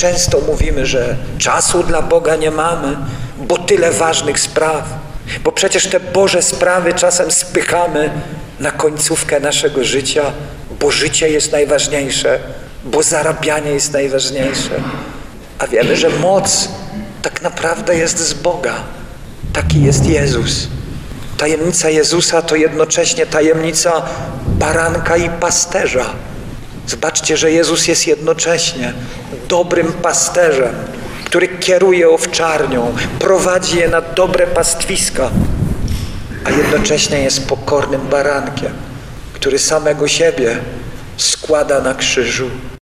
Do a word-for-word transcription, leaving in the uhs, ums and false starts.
Często mówimy, że czasu dla Boga nie mamy, bo tyle ważnych spraw. Bo przecież te Boże sprawy czasem spychamy na końcówkę naszego życia, bo życie jest najważniejsze, bo zarabianie jest najważniejsze. A wiemy, że moc tak naprawdę jest z Boga. Taki jest Jezus. Tajemnica Jezusa to jednocześnie tajemnica baranka i pasterza. Zobaczcie, że Jezus jest jednocześnie dobrym pasterzem, który kieruje owczarnią, prowadzi je na dobre pastwiska, a jednocześnie jest pokornym barankiem, który samego siebie składa na krzyżu.